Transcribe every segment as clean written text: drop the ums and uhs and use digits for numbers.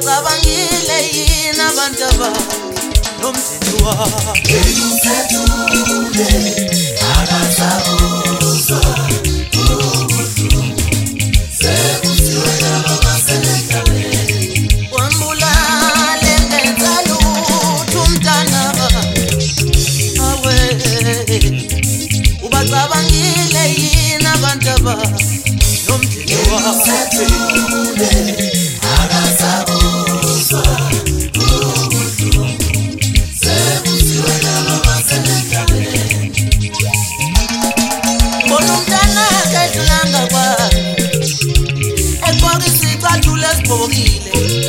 Ubacabangile yini abantu nomndeni wakhe Usethule akasabuzwa ubuhlungu sekuziwe abasenentabeni wambulale ngenza lutho umntana awe ubacabangile yini abantu nomndeni wakhe akasabuzwa ubuhlungu sekuziwe abasenentabeni bona umntana kedlanga kwa ebhokisi icathulo esibhokile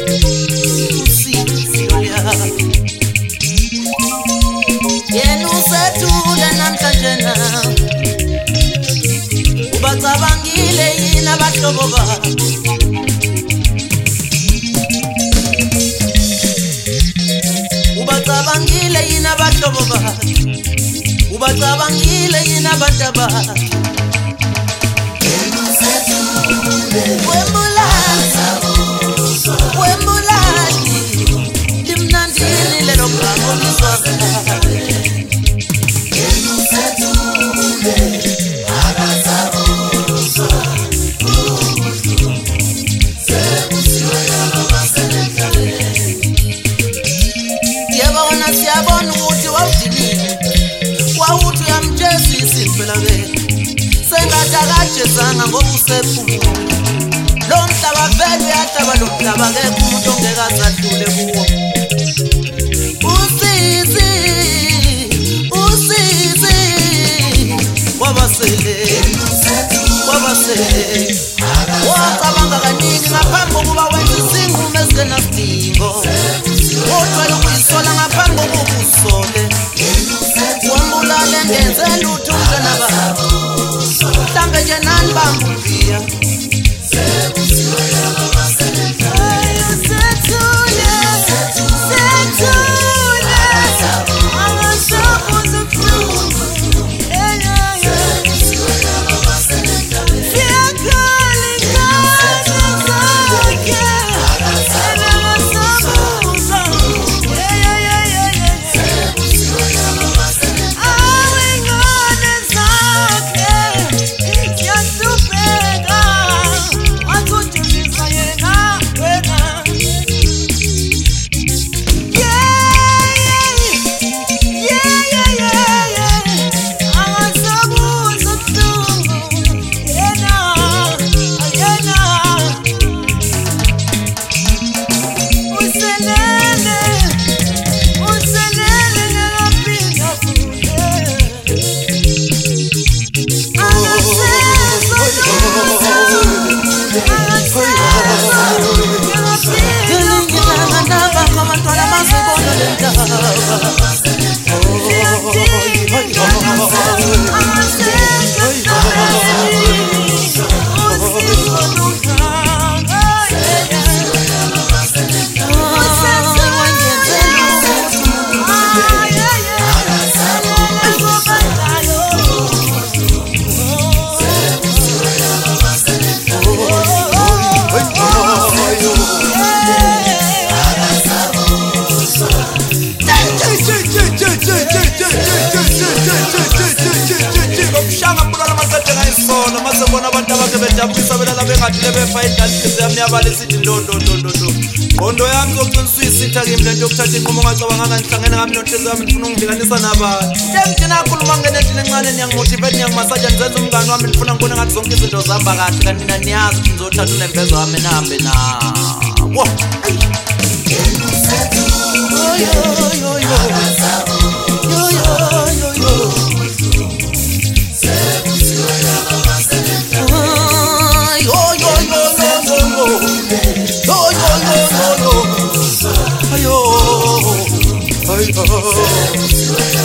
usizio yakhe yena usethule namhlanje na ubacabangile yini abahlobo bakhe ubacabangile yini abahlobo bakhe ubacabangile yini abantu bakhe Wembulali limnandini lelo gama olizwakala Yabona siyabona ukuthi wawudinile kwawuthi uyamjezisa impela ke sengathi akajezanga ngoba usephumule lo mhlaba vele uyahlaba lo mhlaba akekho umuntu ongekazadlule kuwo usizi wabasele wacabanga kaningi ngaphambi kokuba wenza isinqumo esingenasidingo kodwa ukuyisola ngaphambi kokuba usole wambulale ngenze lutho umntwana bakho mhlambe nje nani bambuviya Masebona abantu abake bejabulisa belala bengathi lebefayida likhizami yabale sithi ndo qondo yami zokuqinisisa kimi lento yokuthatha inqumo ngacabanganga ngihlangene ngami nohlezi yami ngifuna ungidilanisa nabantu ngithina khuluma ngenendini encane niyangi-motivate niyangi-masaja nizenza umngani wami ngifuna ngibone ngathi zonke izinto zihamba kahle kanti nina niyazi ukuthi ngizothatha unembezo wami nihambe nawo Oh,